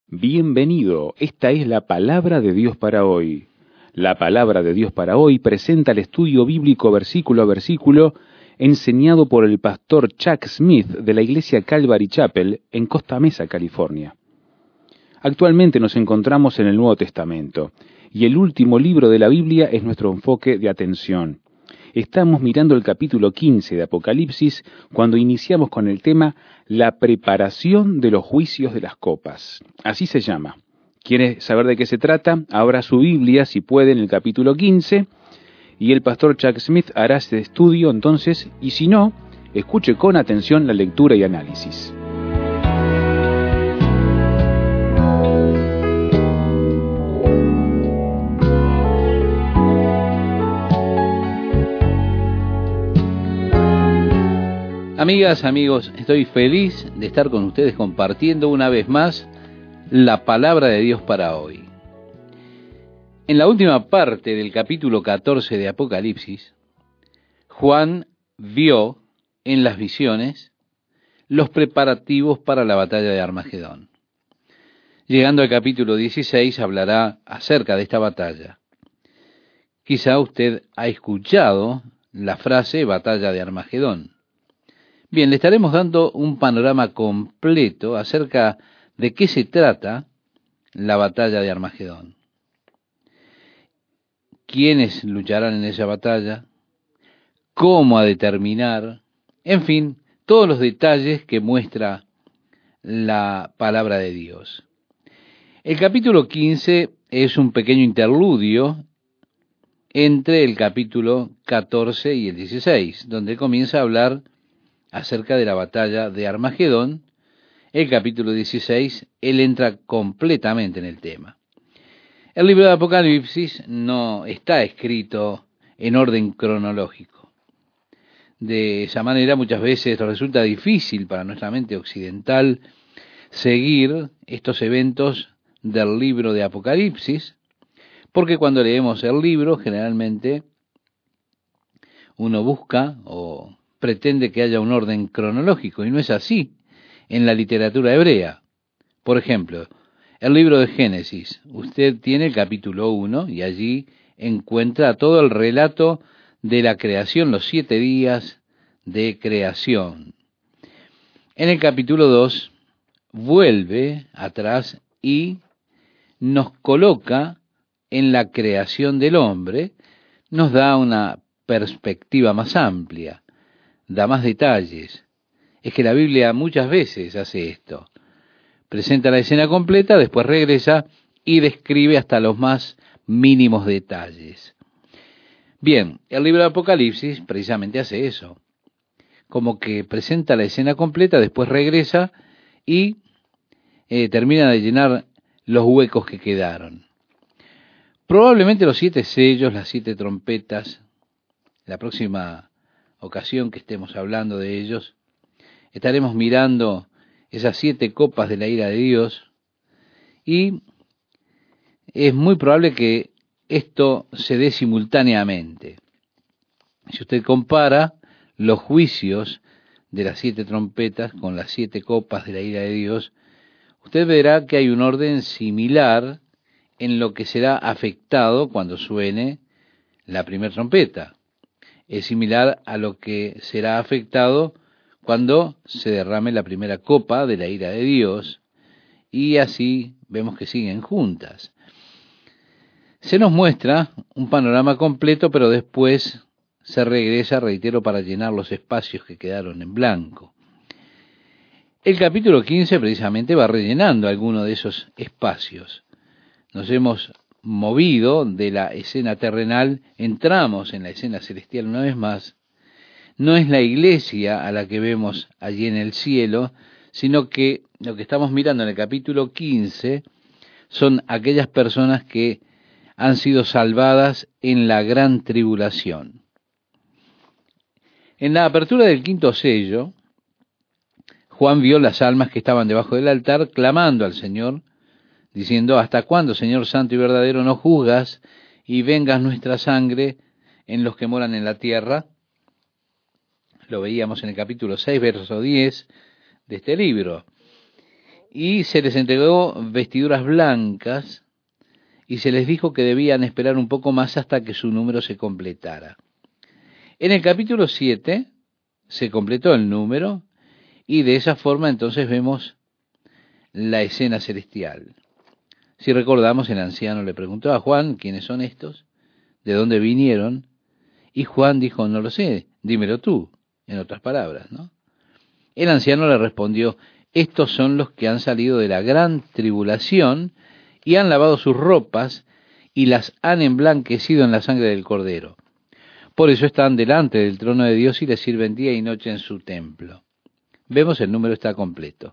Bienvenido, esta es la palabra de Dios para hoy. La palabra de Dios para hoy presenta el estudio bíblico versículo a versículo enseñado por el pastor Chuck Smith de la iglesia Calvary Chapel en Costa Mesa, California. Actualmente nos encontramos en el Nuevo Testamento y el último libro de la Biblia es nuestro enfoque de atención. Estamos mirando el capítulo 15 de Apocalipsis cuando iniciamos con el tema La preparación de los juicios de las copas. Así se llama. ¿Quiere saber de qué se trata? Abra su Biblia, si puede, en el capítulo 15, y el pastor Chuck Smith hará este estudio entonces, y si no, escuche con atención la lectura y análisis. Amigas, amigos, estoy feliz de estar con ustedes compartiendo una vez más la palabra de Dios para hoy. En la última parte del capítulo 14 de Apocalipsis, Juan vio en las visiones los preparativos para la batalla de Armagedón. Llegando al capítulo 16 hablará acerca de esta batalla. Quizá usted ha escuchado la frase batalla de Armagedón. Bien, le estaremos dando un panorama completo acerca de qué se trata la batalla de Armagedón. ¿Quiénes lucharán en esa batalla? ¿Cómo ha de terminar? En fin, todos los detalles que muestra la palabra de Dios. El capítulo 15 es un pequeño interludio entre el capítulo 14 y el 16, donde comienza a hablar acerca de la batalla de Armagedón. El capítulo 16, él entra completamente en el tema. El libro de Apocalipsis no está escrito en orden cronológico. De esa manera muchas veces resulta difícil para nuestra mente occidental seguir estos eventos del libro de Apocalipsis, porque cuando leemos el libro generalmente uno busca o pretende que haya un orden cronológico, y no es así en la literatura hebrea. Por ejemplo, el libro de Génesis, usted tiene el capítulo 1 y allí encuentra todo el relato de la creación, los 7 días de creación. En el capítulo 2 vuelve atrás y nos coloca en la creación del hombre, nos da una perspectiva más amplia, da más detalles. Es que la Biblia muchas veces hace esto. Presenta la escena completa, después regresa y describe hasta los más mínimos detalles. Bien, el libro de Apocalipsis precisamente hace eso. Como que presenta la escena completa, después regresa y termina de llenar los huecos que quedaron. Probablemente los 7 sellos, las 7 trompetas, la próxima ocasión que estemos hablando de ellos, estaremos mirando esas 7 copas de la ira de Dios, y es muy probable que esto se dé simultáneamente. Si usted compara los juicios de las 7 trompetas con las 7 copas de la ira de Dios, usted verá que hay un orden similar en lo que será afectado cuando suene la primera trompeta. Es similar a lo que será afectado cuando se derrame la primera copa de la ira de Dios, y así vemos que siguen juntas. Se nos muestra un panorama completo, pero después se regresa, reitero, para llenar los espacios que quedaron en blanco. El capítulo 15 precisamente va rellenando alguno de esos espacios. Nos hemos movido de la escena terrenal, entramos en la escena celestial una vez más. No es la iglesia a la que vemos allí en el cielo, sino que lo que estamos mirando en el capítulo 15 son aquellas personas que han sido salvadas en la gran tribulación. En la apertura del 5º sello, Juan vio las almas que estaban debajo del altar clamando al Señor, diciendo: ¿hasta cuándo, Señor santo y verdadero, no juzgas y vengas nuestra sangre en los que moran en la tierra? Lo veíamos en el capítulo 6, verso 10 de este libro. y se les entregó vestiduras blancas y se les dijo que debían esperar un poco más hasta que su número se completara. En el capítulo 7 se completó el número y de esa forma entonces vemos la escena celestial. Si recordamos, el anciano le preguntó a Juan, ¿quiénes son estos? ¿De dónde vinieron? Y Juan dijo, no lo sé, dímelo tú, en otras palabras, ¿no? El anciano le respondió, estos son los que han salido de la gran tribulación y han lavado sus ropas y las han emblanquecido en la sangre del Cordero. Por eso están delante del trono de Dios y le sirven día y noche en su templo. Vemos, el número está completo.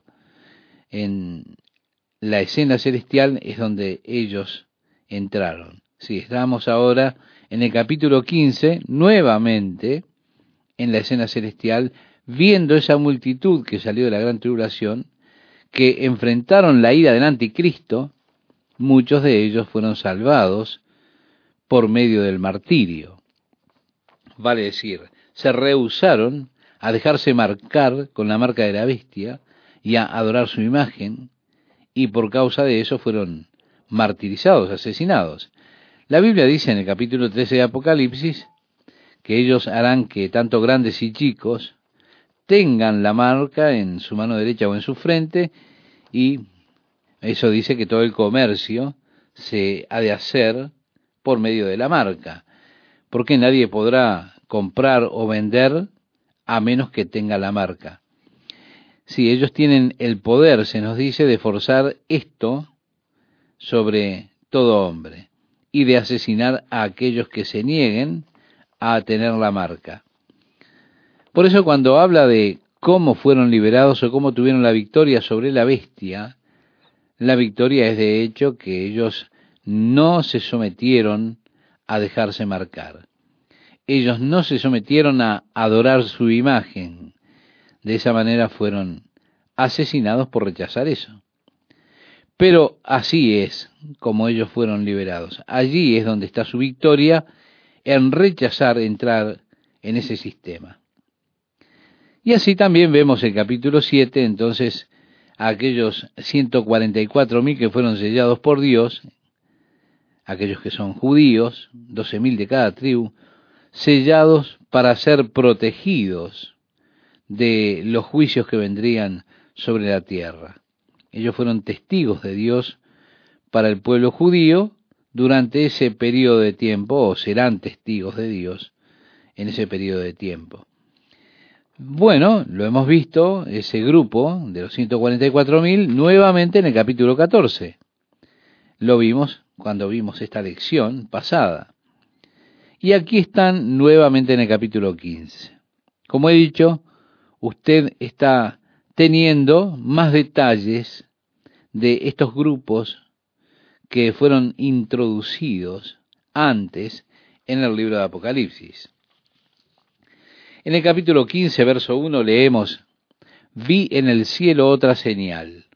En la escena celestial es donde ellos entraron. Sí, estamos ahora en el capítulo 15, nuevamente en la escena celestial, viendo esa multitud que salió de la gran tribulación, que enfrentaron la ira del anticristo. Muchos de ellos fueron salvados por medio del martirio. Vale decir, se rehusaron a dejarse marcar con la marca de la bestia y a adorar su imagen, y por causa de eso fueron martirizados, asesinados. La Biblia dice en el capítulo 13 de Apocalipsis que ellos harán que tanto grandes y chicos tengan la marca en su mano derecha o en su frente, y eso dice que todo el comercio se ha de hacer por medio de la marca, porque nadie podrá comprar o vender a menos que tenga la marca. Sí, ellos tienen el poder, se nos dice, de forzar esto sobre todo hombre y de asesinar a aquellos que se nieguen a tener la marca. Por eso cuando habla de cómo fueron liberados o cómo tuvieron la victoria sobre la bestia, la victoria es de hecho que ellos no se sometieron a dejarse marcar. Ellos no se sometieron a adorar su imagen. De esa manera fueron asesinados por rechazar eso. Pero así es como ellos fueron liberados. Allí es donde está su victoria, en rechazar entrar en ese sistema. Y así también vemos el capítulo 7, entonces, a aquellos 144.000 que fueron sellados por Dios, aquellos que son judíos, 12.000 de cada tribu, sellados para ser protegidos de los juicios que vendrían sobre la tierra. Ellos fueron testigos de Dios para el pueblo judío durante ese periodo de tiempo, o serán testigos de Dios en ese periodo de tiempo. Bueno, lo hemos visto, ese grupo de los 144.000, nuevamente en el capítulo 14. Lo vimos cuando vimos esta lección pasada. Y aquí están nuevamente en el capítulo 15. Como he dicho, usted está teniendo más detalles de estos grupos que fueron introducidos antes en el libro de Apocalipsis. En el capítulo 15, verso 1, leemos, vi en el cielo otra señal.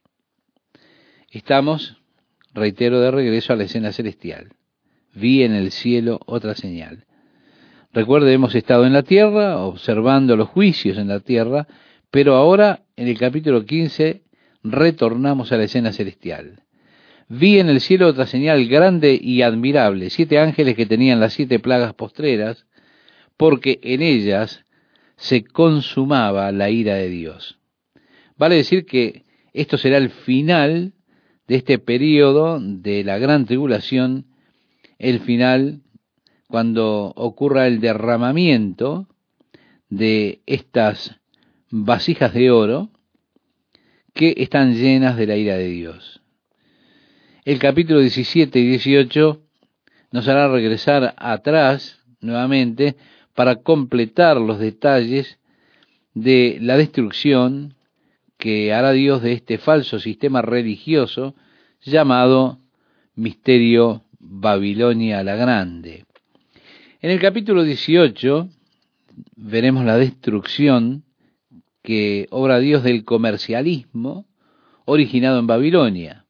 Estamos, reitero, de regreso a la escena celestial. Vi en el cielo otra señal. Recuerde, hemos estado en la tierra, observando los juicios en la tierra, pero ahora, en el capítulo 15, retornamos a la escena celestial. Vi en el cielo otra señal grande y admirable, 7 ángeles que tenían las 7 plagas postreras, porque en ellas se consumaba la ira de Dios. Vale decir que esto será el final de este periodo de la gran tribulación, el final cuando ocurra el derramamiento de estas vasijas de oro que están llenas de la ira de Dios. El capítulo 17 y 18 nos hará regresar atrás nuevamente para completar los detalles de la destrucción que hará Dios de este falso sistema religioso llamado Misterio Babilonia la Grande. En el capítulo 18 veremos la destrucción que obra Dios del comercialismo originado en Babilonia.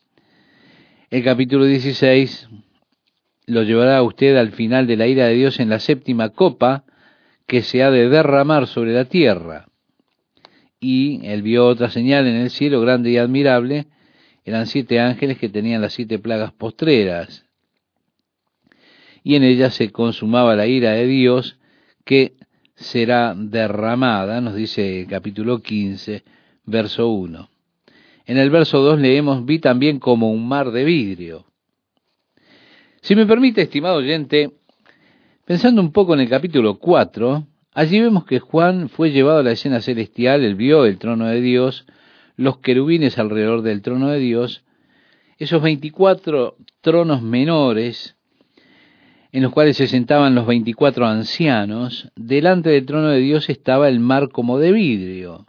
El capítulo 16 lo llevará a usted al final de la ira de Dios en la 7ª copa que se ha de derramar sobre la tierra. y él vio otra señal en el cielo grande y admirable. Eran 7 ángeles que tenían las 7 plagas postreras, y en ellas se consumaba la ira de Dios, que será derramada, nos dice el capítulo 15, verso 1. En el verso 2 leemos: vi también como un mar de vidrio. Si me permite, estimado oyente, pensando un poco en el capítulo 4, allí vemos que Juan fue llevado a la escena celestial. Él vio el trono de Dios, los querubines alrededor del trono de Dios, esos 24 tronos menores en los cuales se sentaban los 24 ancianos. Delante del trono de Dios estaba el mar como de vidrio,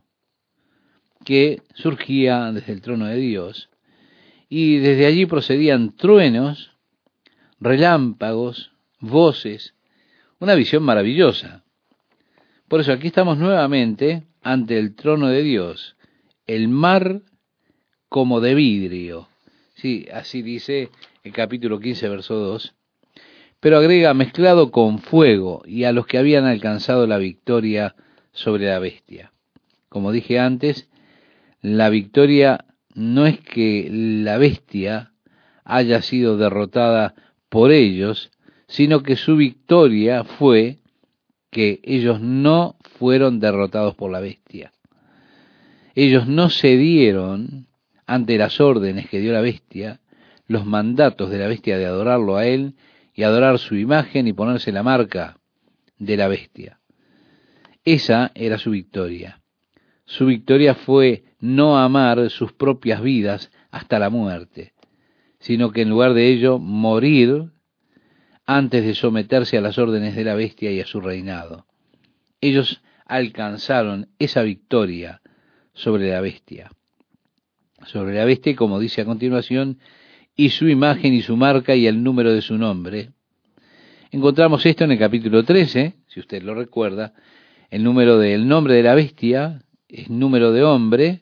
que surgía desde el trono de Dios, y desde allí procedían truenos, relámpagos, voces, una visión maravillosa. Por eso aquí estamos nuevamente ante el trono de Dios, el mar como de vidrio. Sí, así dice el capítulo 15, verso 2. Pero agrega: mezclado con fuego, y a los que habían alcanzado la victoria sobre la bestia. Como dije antes, la victoria no es que la bestia haya sido derrotada por ellos, sino que su victoria fue que ellos no fueron derrotados por la bestia. Ellos no cedieron ante las órdenes que dio la bestia, los mandatos de la bestia de adorarlo a él y adorar su imagen y ponerse la marca de la bestia. Esa era su victoria. Su victoria fue no amar sus propias vidas hasta la muerte, sino que en lugar de ello morir antes de someterse a las órdenes de la bestia y a su reinado. Ellos alcanzaron esa victoria sobre la bestia. Sobre la bestia, como dice a continuación, y su imagen y su marca y el número de su nombre. Encontramos esto en el capítulo 13, si usted lo recuerda. El número del nombre de la bestia es número de hombre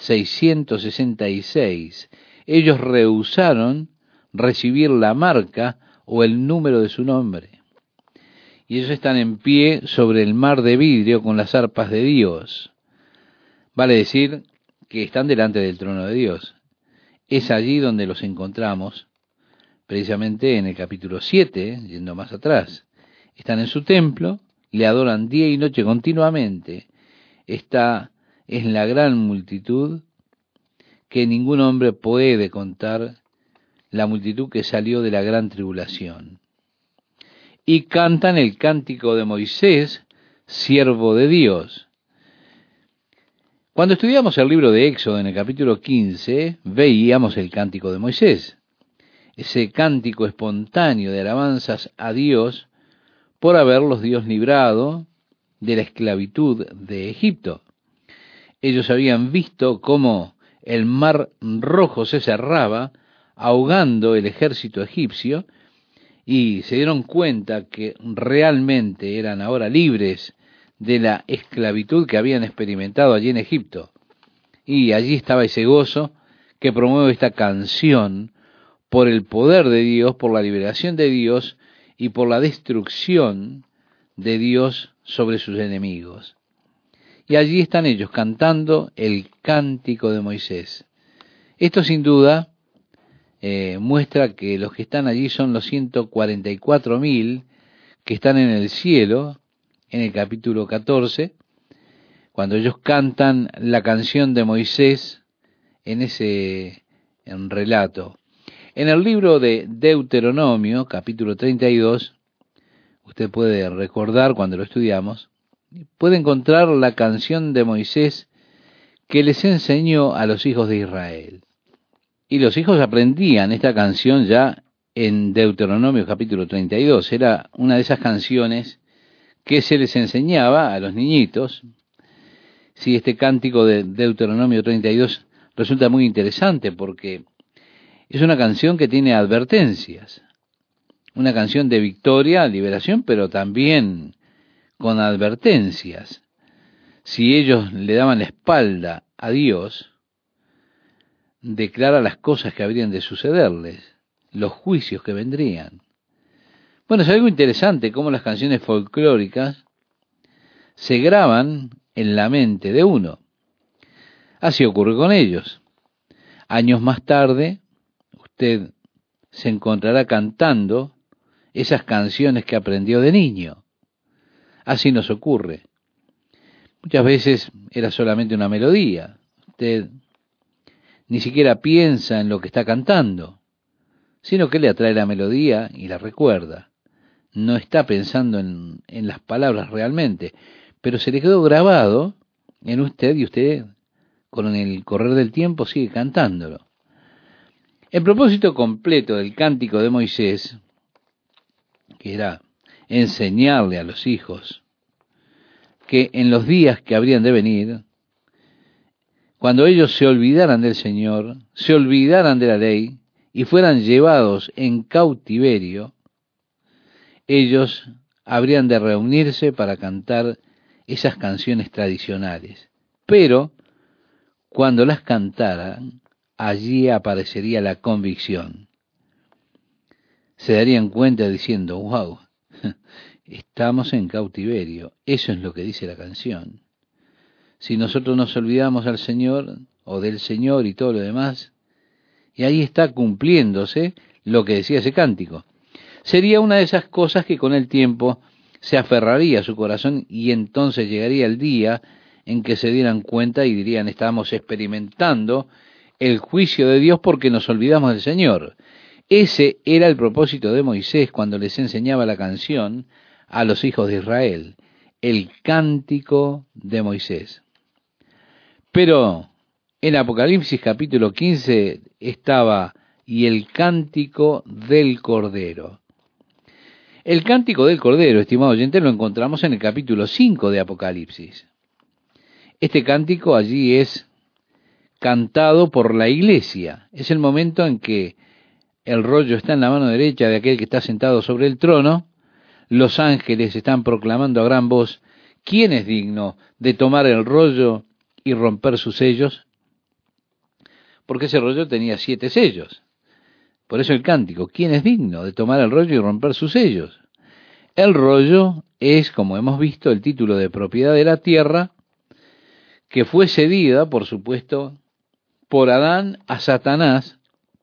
666. Ellos rehusaron recibir la marca o el número de su nombre. Y ellos están en pie sobre el mar de vidrio con las arpas de Dios. Vale decir que están delante del trono de Dios. Es allí donde los encontramos, precisamente en el capítulo 7, yendo más atrás. Están en su templo, le adoran día y noche continuamente. Esta es la gran multitud que ningún hombre puede contar, la multitud que salió de la gran tribulación. Y cantan el cántico de Moisés, siervo de Dios. Cuando estudiamos el libro de Éxodo en el capítulo 15, veíamos el cántico de Moisés, ese cántico espontáneo de alabanzas a Dios por haberlos Dios librado de la esclavitud de Egipto. Ellos habían visto cómo el mar rojo se cerraba, ahogando el ejército egipcio, y se dieron cuenta que realmente eran ahora libres de la esclavitud que habían experimentado allí en Egipto. Y allí estaba ese gozo que promueve esta canción por el poder de Dios, por la liberación de Dios y por la destrucción de Dios sobre sus enemigos. Y allí están ellos cantando el cántico de Moisés. Esto sin duda muestra que los que están allí son los 144.000 que están en el cielo, en el capítulo 14, cuando ellos cantan la canción de Moisés en ese relato. En el libro de Deuteronomio, capítulo 32, usted puede recordar cuando lo estudiamos, puede encontrar la canción de Moisés que les enseñó a los hijos de Israel. Y los hijos aprendían esta canción ya en Deuteronomio capítulo 32. Era una de esas canciones que se les enseñaba a los niñitos. Sí, este cántico de Deuteronomio 32 resulta muy interesante porque es una canción que tiene advertencias. Una canción de victoria, liberación, pero también con advertencias. Si ellos le daban la espalda a Dios, declara las cosas que habrían de sucederles, los juicios que vendrían. Bueno, es algo interesante cómo las canciones folclóricas se graban en la mente de uno. Así ocurre con ellos. Años más tarde, usted se encontrará cantando esas canciones que aprendió de niño. Así nos ocurre. Muchas veces era solamente una melodía. Usted ni siquiera piensa en lo que está cantando, sino que le atrae la melodía y la recuerda. No está pensando en las palabras realmente, pero se le quedó grabado en usted y usted, con el correr del tiempo, sigue cantándolo. El propósito completo del cántico de Moisés, que era enseñarle a los hijos que en los días que habrían de venir, cuando ellos se olvidaran del Señor, se olvidaran de la ley y fueran llevados en cautiverio, ellos habrían de reunirse para cantar esas canciones tradicionales. Pero cuando las cantaran, allí aparecería la convicción. Se darían cuenta diciendo, wow, estamos en cautiverio. Eso es lo que dice la canción. Si nosotros nos olvidamos al Señor o del Señor y todo lo demás, y ahí está cumpliéndose lo que decía ese cántico. Sería una de esas cosas que con el tiempo se aferraría a su corazón y entonces llegaría el día en que se dieran cuenta y dirían, estamos experimentando el juicio de Dios porque nos olvidamos del Señor. Ese era el propósito de Moisés cuando les enseñaba la canción a los hijos de Israel, el cántico de Moisés. Pero en Apocalipsis capítulo 15 estaba y el cántico del Cordero. El cántico del Cordero, estimado oyente, lo encontramos en el capítulo 5 de Apocalipsis. Este cántico allí es cantado por la iglesia. Es el momento en que el rollo está en la mano derecha de aquel que está sentado sobre el trono. Los ángeles están proclamando a gran voz, ¿quién es digno de tomar el rollo y romper sus sellos? Porque ese rollo tenía 7 sellos. Por eso el cántico, ¿quién es digno de tomar el rollo y romper sus sellos? El rollo es, como hemos visto, el título de propiedad de la tierra, que fue cedida, por supuesto, por Adán a Satanás,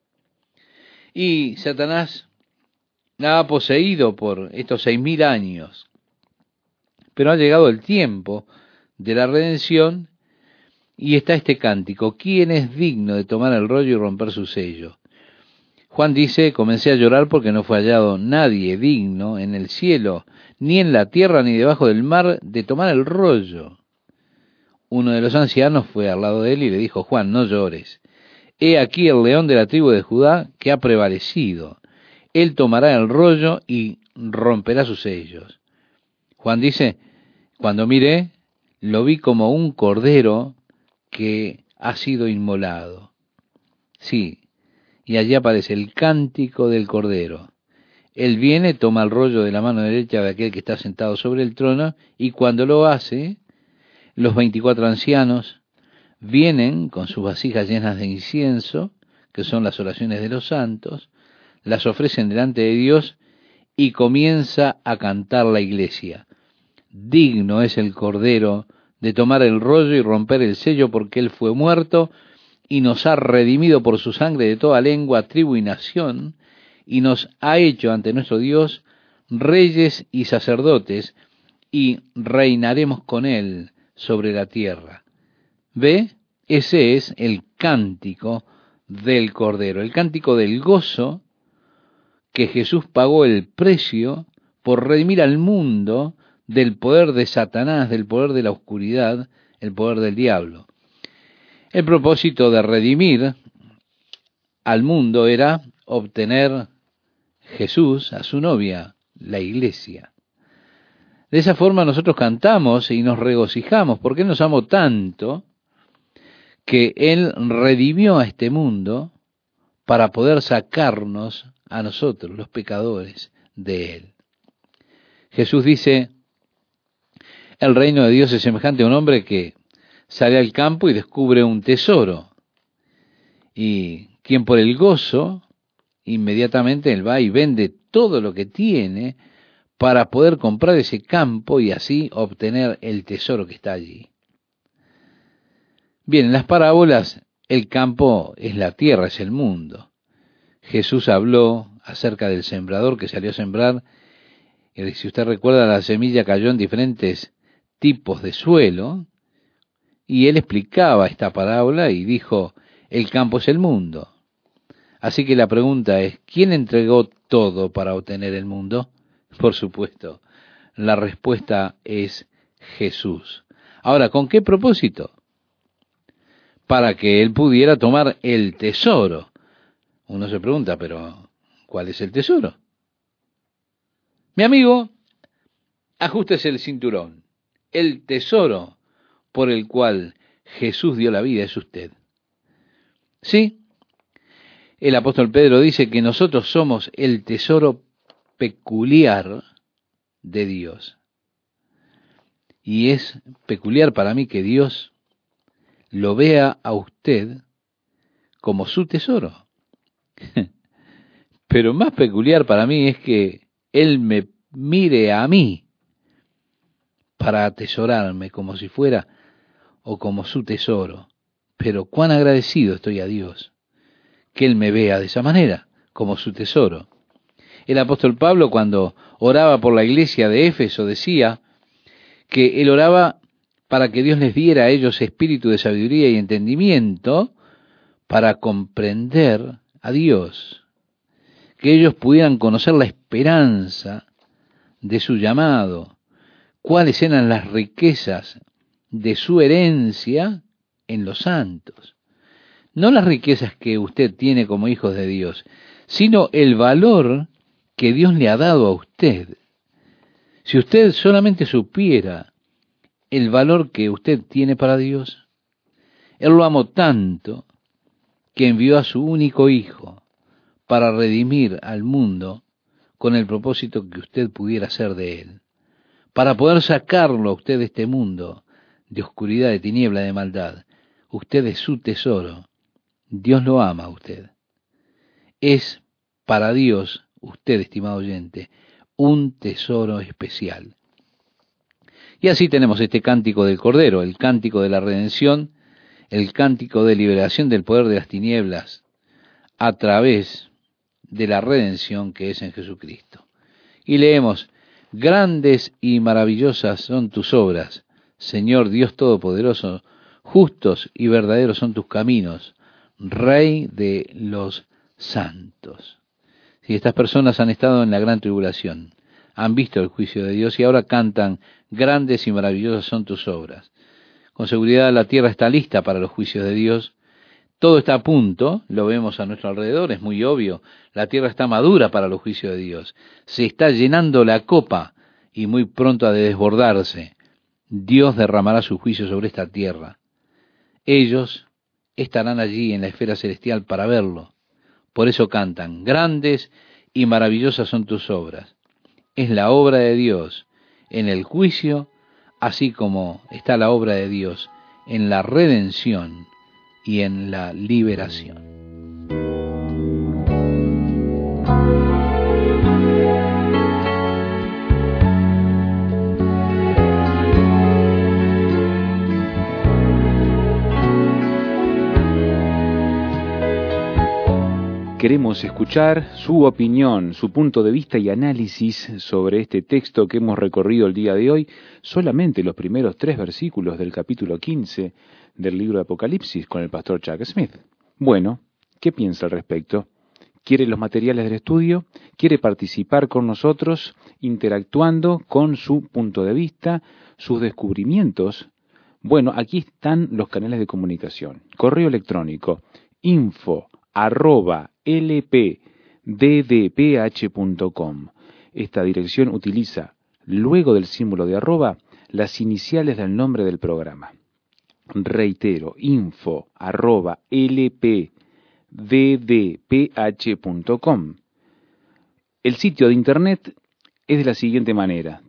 y Satanás la ha poseído por estos 6.000 años. Pero ha llegado el tiempo de la redención y está este cántico, ¿quién es digno de tomar el rollo y romper su sello? Juan dice, comencé a llorar porque no fue hallado nadie digno en el cielo, ni en la tierra, ni debajo del mar, de tomar el rollo. Uno de los ancianos fue al lado de él y le dijo, Juan, no llores. He aquí el león de la tribu de Judá que ha prevalecido. Él tomará el rollo y romperá sus sellos. Juan dice, cuando miré, lo vi como un cordero que ha sido inmolado. Sí, y allí aparece el cántico del Cordero. Él viene, toma el rollo de la mano derecha de aquel que está sentado sobre el trono, y cuando lo hace, los 24 ancianos vienen con sus vasijas llenas de incienso, que son las oraciones de los santos, las ofrecen delante de Dios, y comienza a cantar la iglesia. Digno es el Cordero de tomar el rollo y romper el sello, porque Él fue muerto, y nos ha redimido por su sangre de toda lengua, tribu y nación, y nos ha hecho ante nuestro Dios reyes y sacerdotes, y reinaremos con Él sobre la tierra. ¿Ve? Ese es el cántico del Cordero, el cántico del gozo que Jesús pagó el precio por redimir al mundo del poder de Satanás, del poder de la oscuridad, el poder del diablo. El propósito de redimir al mundo era obtener Jesús a su novia, la iglesia. De esa forma nosotros cantamos y nos regocijamos, porque Él nos amó tanto que Él redimió a este mundo para poder sacarnos a nosotros, los pecadores, de Él. Jesús dice, el reino de Dios es semejante a un hombre que sale al campo y descubre un tesoro. Y quien por el gozo, inmediatamente él va y vende todo lo que tiene para poder comprar ese campo y así obtener el tesoro que está allí. Bien, en las parábolas el campo es la tierra, es el mundo. Jesús habló acerca del sembrador que salió a sembrar. Y si usted recuerda, la semilla cayó en diferentes tipos de suelo. Y él explicaba esta parábola y dijo, el campo es el mundo. Así que la pregunta es, ¿quién entregó todo para obtener el mundo? Por supuesto, la respuesta es Jesús. Ahora, ¿con qué propósito? Para que él pudiera tomar el tesoro. Uno se pregunta, pero ¿cuál es el tesoro? Mi amigo, ajústese el cinturón. El tesoro por el cual Jesús dio la vida es usted. Sí, el apóstol Pedro dice que nosotros somos el tesoro peculiar de Dios. Y es peculiar para mí que Dios lo vea a usted como su tesoro. Pero más peculiar para mí es que Él me mire a mí para atesorarme como si fuera o como su tesoro. Pero cuán agradecido estoy a Dios que Él me vea de esa manera, como su tesoro. El apóstol Pablo, cuando oraba por la iglesia de Éfeso, decía que él oraba para que Dios les diera a ellos espíritu de sabiduría y entendimiento para comprender a Dios, que ellos pudieran conocer la esperanza de su llamado, cuáles eran las riquezas de su herencia en los santos. No las riquezas que usted tiene como hijos de Dios, sino el valor que Dios le ha dado a usted. Si usted solamente supiera el valor que usted tiene para Dios, Él lo amó tanto que envió a su único Hijo para redimir al mundo con el propósito que usted pudiera ser de Él, para poder sacarlo a usted de este mundo de oscuridad, de tiniebla, de maldad. Usted es su tesoro. Dios lo ama a usted. Es para Dios, usted, estimado oyente, un tesoro especial. Y así tenemos este cántico del Cordero, el cántico de la redención, el cántico de liberación del poder de las tinieblas a través de la redención que es en Jesucristo. Y leemos, grandes y maravillosas son tus obras, Señor Dios Todopoderoso, justos y verdaderos son tus caminos, Rey de los santos. Si estas personas han estado en la gran tribulación, han visto el juicio de Dios y ahora cantan, grandes y maravillosas son tus obras. Con seguridad la tierra está lista para los juicios de Dios. Todo está a punto, lo vemos a nuestro alrededor, es muy obvio. La tierra está madura para los juicios de Dios. Se está llenando la copa y muy pronto ha de desbordarse. Dios derramará su juicio sobre esta tierra. Ellos estarán allí en la esfera celestial para verlo. Por eso cantan, grandes y maravillosas son tus obras. Es la obra de Dios en el juicio, así como está la obra de Dios en la redención y en la liberación. Queremos escuchar su opinión, su punto de vista y análisis sobre este texto que hemos recorrido el día de hoy, solamente los primeros 3 versículos del capítulo 15 del libro de Apocalipsis con el pastor Chuck Smith. Bueno, ¿qué piensa al respecto? ¿Quiere los materiales del estudio? ¿Quiere participar con nosotros interactuando con su punto de vista, sus descubrimientos? Bueno, aquí están los canales de comunicación. Correo electrónico info@lpddph.com. Esta dirección utiliza, luego del símbolo de arroba, las iniciales del nombre del programa. Reitero, info@lpddph.com. El sitio de internet es de la siguiente manera: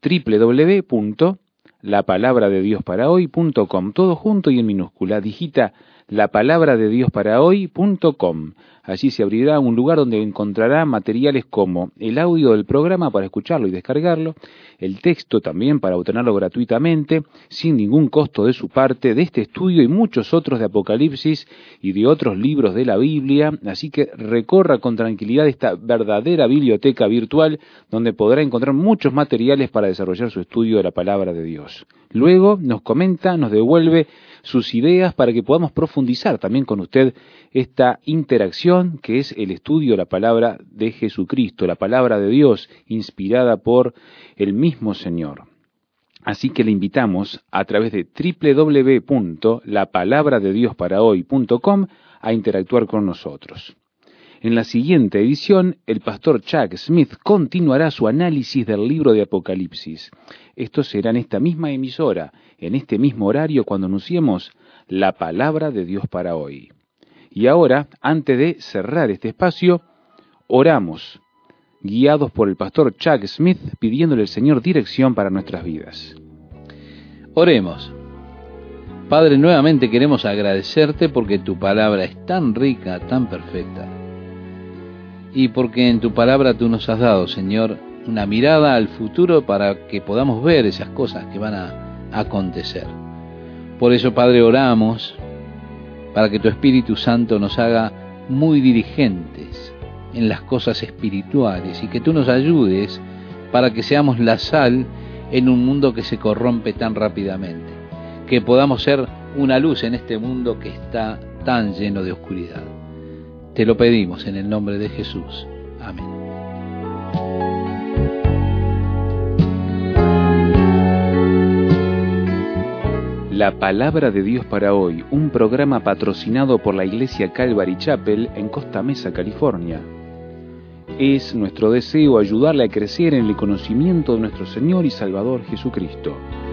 www.lapalabradediosParaHoy.com. Todo junto y en minúscula. Digita lapalabradediosParaHoy.com. Allí se abrirá un lugar donde encontrará materiales como el audio del programa para escucharlo y descargarlo, el texto también para obtenerlo gratuitamente, sin ningún costo de su parte, de este estudio y muchos otros de Apocalipsis y de otros libros de la Biblia. Así que recorra con tranquilidad esta verdadera biblioteca virtual donde podrá encontrar muchos materiales para desarrollar su estudio de la palabra de Dios. Luego nos comenta, nos devuelve sus ideas para que podamos profundizar también con usted esta interacción que es el estudio de la palabra de Jesucristo, la palabra de Dios inspirada por el mismo Señor. Así que le invitamos a través de www.lapalabradediosparahoy.com a interactuar con nosotros. En la siguiente edición, el pastor Chuck Smith continuará su análisis del libro de Apocalipsis. Esto será en esta misma emisora, en este mismo horario, cuando anunciemos la palabra de Dios para hoy. Y ahora, antes de cerrar este espacio, oramos, guiados por el pastor Chuck Smith, pidiéndole al Señor dirección para nuestras vidas. Oremos. Padre, nuevamente queremos agradecerte porque tu palabra es tan rica, tan perfecta. Y porque en tu palabra tú nos has dado, Señor, una mirada al futuro para que podamos ver esas cosas que van a acontecer. Por eso, Padre, oramos para que tu Espíritu Santo nos haga muy dirigentes en las cosas espirituales y que tú nos ayudes para que seamos la sal en un mundo que se corrompe tan rápidamente, que podamos ser una luz en este mundo que está tan lleno de oscuridad. Te lo pedimos en el nombre de Jesús. Amén. La palabra de Dios para hoy, un programa patrocinado por la Iglesia Calvary Chapel en Costa Mesa, California. Es nuestro deseo ayudarle a crecer en el conocimiento de nuestro Señor y Salvador Jesucristo.